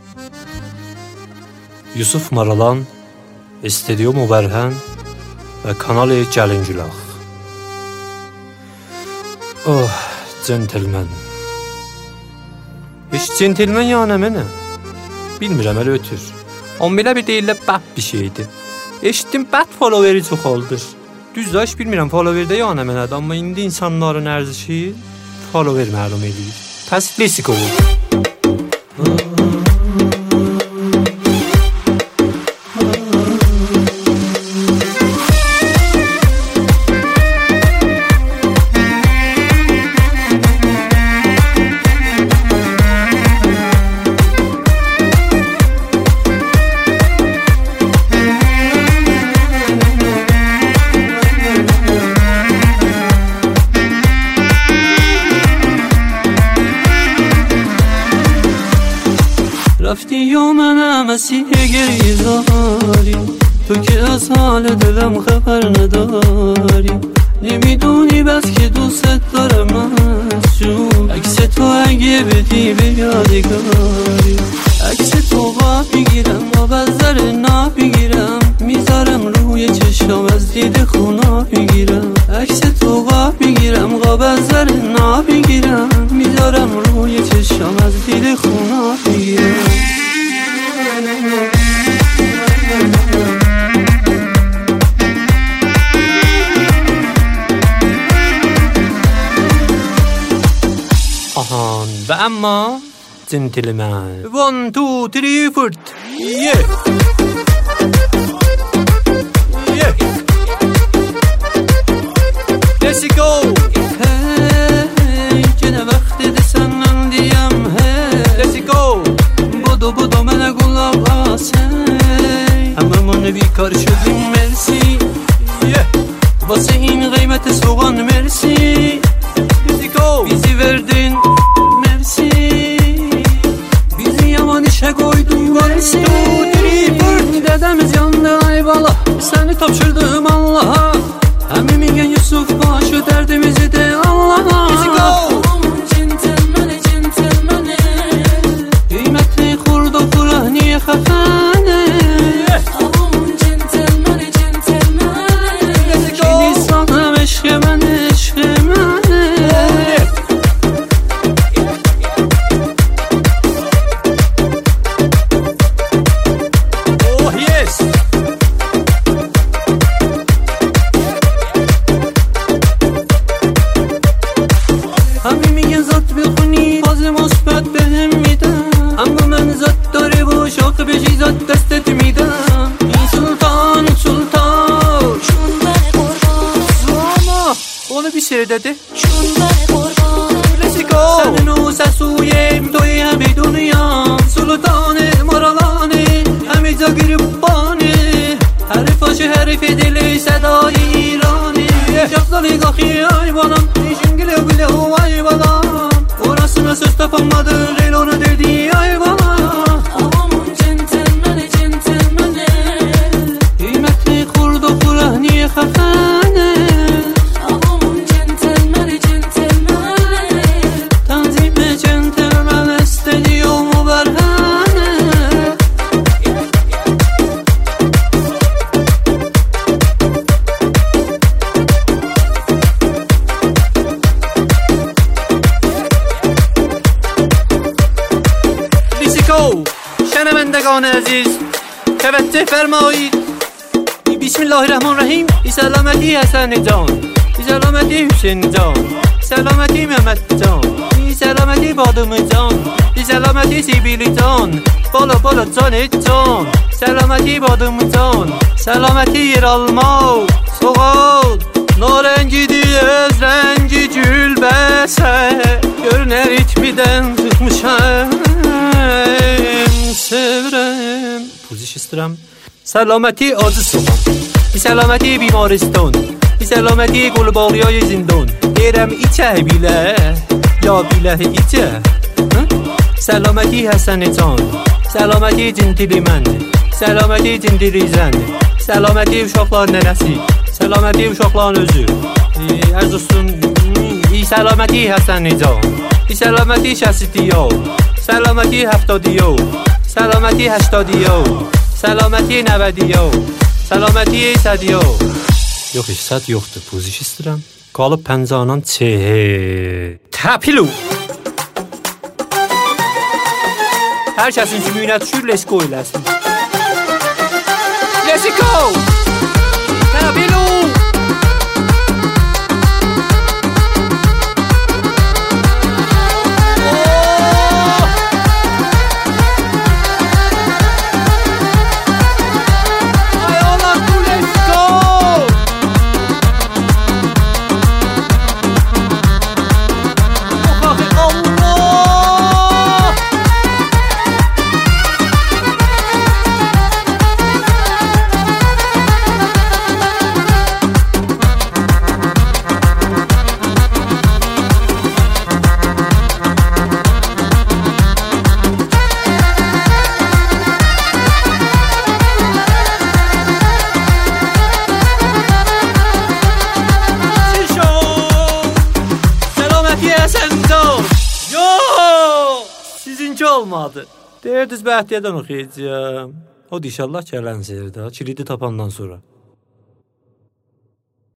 Yusuf Maralan, استدیو مبرهن و کانال جلنجولاخ. Oh, centilmen. Heç centilmen yəni mənə? Bilmirəm hələ ötür. Amma belə bir deyirlər bad bir şeydir. Eşitdim bad followeri çox oldur. Düzdür, heç bilmirəm followerdə yəni mənədir, amma indi insanların ərzişi follower məlum edir. Pəs lesik olur. رفتی و من مسیح گریه زاری، تو که از حال دلم خبر نداری. نمیدونی بس که دوست دارم مشجون، عکس تو اگه بدی به یادگاری. عکس تو قاب میگیرم و بزر ناب میگیرم، میذارم روی چشم از دید خونا میگیرم. عکس تو قاب میگیرم و بزر ناب میگیرم، میذارم روی چشم از دید خونا میگیرم. آهان و اما جنتلمن 1 2 3 4 yeah yeah let's go hey gene vakti de senden diyem hey let's go budu mənə qulaq as hey hamamını bir karışıdım mersi yeah vası in qiyməti soğan mersi let's go bizi verdin mersi bizi yaman işe koydun mersi dedemiz yandı ay bala seni tapşırdım Allah'a Hemimigen Yusuf başı derdimizi de Allah'a let's go kıymetli kurdu Kur'an-ı Hakane Kini sana eşkemen dedi let's go senin o sesuyem toy hem dünya sultanı maralanı hem zagiribani herif aşı herif dili sedai İrani yapsalı gahi ay balam işingile bile o ay balam orasına söz tapamadı Leyla'nı dedi ay balam kıymetli kurdu Kur'an-ı Hakane شنوندگان عزیز توجه فرمایید Bismillahirrahmanirrahim سلامتی حسن جان سلامتی حسین جان سلامتی محمد جان سلامتی بادم جان سلامتی سیبیلی جان بالا جان جان سلامتی بادم جان سلامتی yer alma soğuk narengidir öz rengi gülbəsə görünər itmidən çıxmışam sevrem پوزش استرم سلامتی آز soğan سلامتی بیمارستان سلامتی گلباغیای زندان دیرم ایچه بیله یا بیله ایچه سلامتی حسن جان سلامتی centilmen سلامتی centilizən سلامتی uşaqların nənəsi سلامتی uşaqların özü ərz olsun سلامتی حسن جان سلامتی 60 سلامتی 70 سلامتی 80 سلامتی 90 سلامتی 100 Yox, heç 100 yoxdur. Puziş istəyirəm. Qalıb pəncənan Təpilu. Hər kəsin sümüyünə düşür, let's go eləsin. Let's go! Təpilu! Sizinki olmadı. Deyirdiniz Bəhtiyardan oxuyacağım. O da inşallah gələn seyirdə, kilidi tapandan sonra.